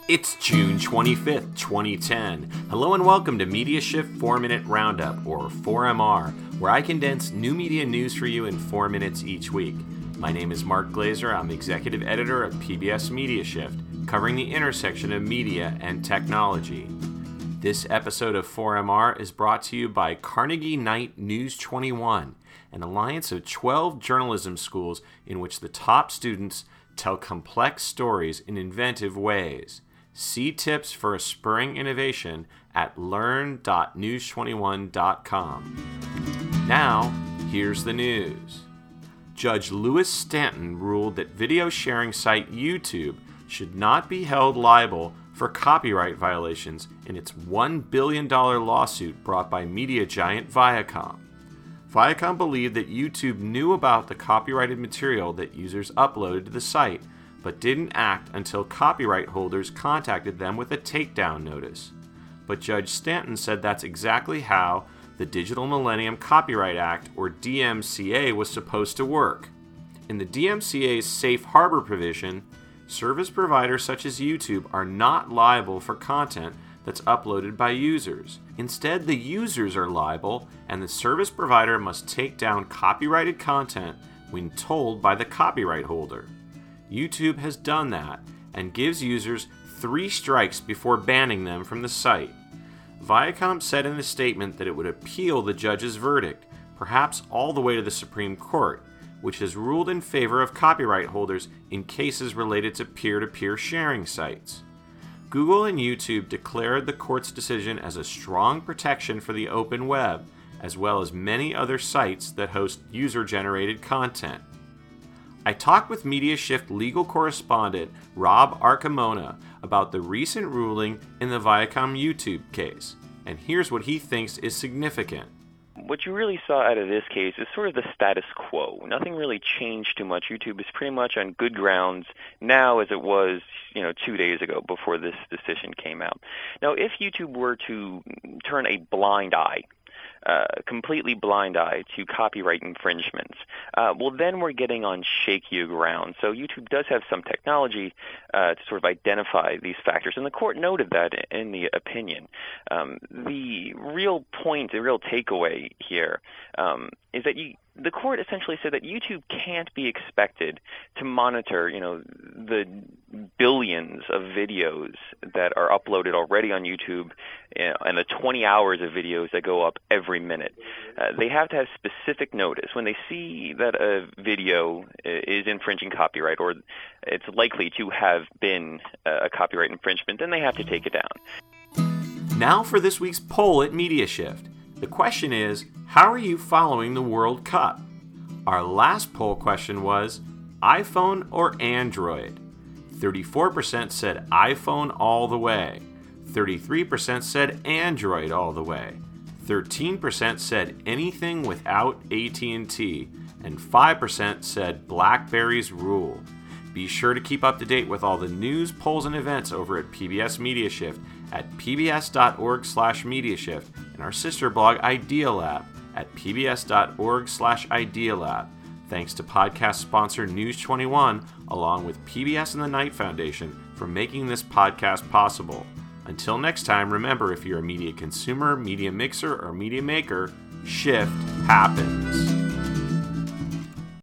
It's June 25th, 2010. Hello and welcome to Media Shift 4-Minute Roundup, or 4MR, where I condense new media news for you in 4 minutes each week. My name is Mark Glazer. I'm executive editor of PBS Media Shift, covering the intersection of media and technology. This episode of 4MR is brought to you by Carnegie Knight News 21, an alliance of 12 journalism schools in which the top students tell complex stories in inventive ways. See tips for a spurring innovation at learn.news21.com. Now, here's the news. Judge Louis Stanton ruled that video sharing site YouTube should not be held liable for copyright violations in its $1 billion lawsuit brought by media giant Viacom. Viacom believed that YouTube knew about the copyrighted material that users uploaded to the site, but didn't act until copyright holders contacted them with a takedown notice. But Judge Stanton said that's exactly how the Digital Millennium Copyright Act, or DMCA, was supposed to work. In the DMCA's safe harbor provision, service providers such as YouTube are not liable for content that's uploaded by users. Instead, the users are liable, and the service provider must take down copyrighted content when told by the copyright holder. YouTube has done that and gives users 3 strikes before banning them from the site. Viacom said in a statement that it would appeal the judge's verdict, perhaps all the way to the Supreme Court, which has ruled in favor of copyright holders in cases related to peer-to-peer sharing sites. Google and YouTube declared the court's decision as a strong protection for the open web, as well as many other sites that host user-generated content. I talked with Media Shift legal correspondent Rob Archimona about the recent ruling in the Viacom YouTube case, and here's what he thinks is significant. What you really saw out of this case is sort of the status quo. Nothing really changed too much. YouTube is pretty much on good grounds now as it was, 2 days ago before this decision came out. Now, if YouTube were to turn a completely blind eye to copyright infringements, then we're getting on shakier ground. So YouTube does have some technology to sort of identify these factors, and the court noted that in the opinion. The real point, the real takeaway here is that the court essentially said that YouTube can't be expected to monitor, the billions of videos that are uploaded already on YouTube and the 20 hours of videos that go up every minute. They have to have specific notice. When they see that a video is infringing copyright or it's likely to have been a copyright infringement, then they have to take it down. Now for this week's poll at Media Shift. The question is, how are you following the World Cup? Our last poll question was, iPhone or Android? 34% said iPhone all the way. 33% said Android all the way. 13% said anything without AT&T. And 5% said BlackBerry's rule. Be sure to keep up to date with all the news, polls, and events over at PBS Media Shift at pbs.org/mediashift and our sister blog Idealab at pbs.org/Idealab. Thanks to podcast sponsor News 21, along with PBS and the Knight Foundation for making this podcast possible. Until next time, remember, if you're a media consumer, media mixer, or media maker, shift happens.